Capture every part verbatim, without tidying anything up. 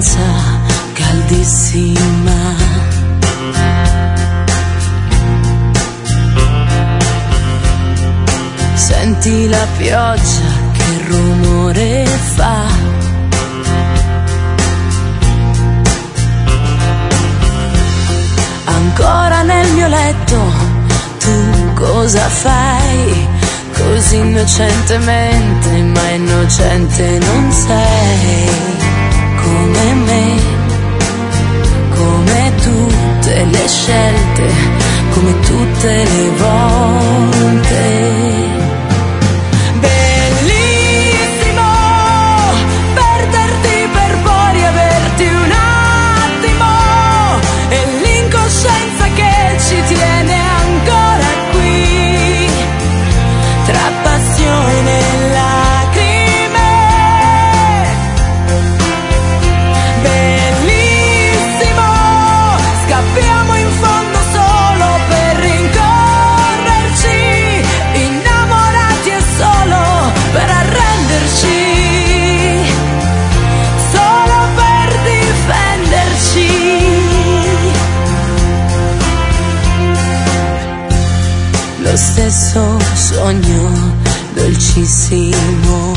stanza caldissima. Senti la pioggia che rumore fa. Ancora nel mio letto, tu cosa fai? Così innocentemente, ma innocente non sei. Come me, come tutte le scelte, come tutte le volte. Bellissimo perderti per poi riaverti un attimo, e l'incoscienza che ci tiene ancora qui, tra passione e lacrime. Bellissimo, scappiamo in fondo solo per rincorrerci, innamorati e solo per arrenderci, solo per difenderci. Lo stesso sogno dolcissimo,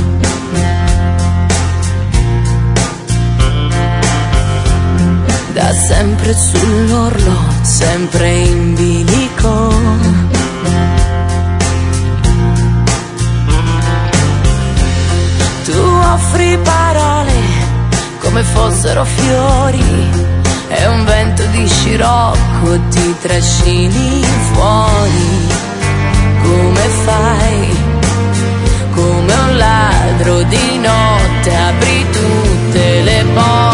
da sempre sull'orlo, sempre in bilico. Tu offri parole come fossero fiori, e un vento di scirocco ti trascini fuori. Come fai? Come un ladro di notte apri tutte le porte.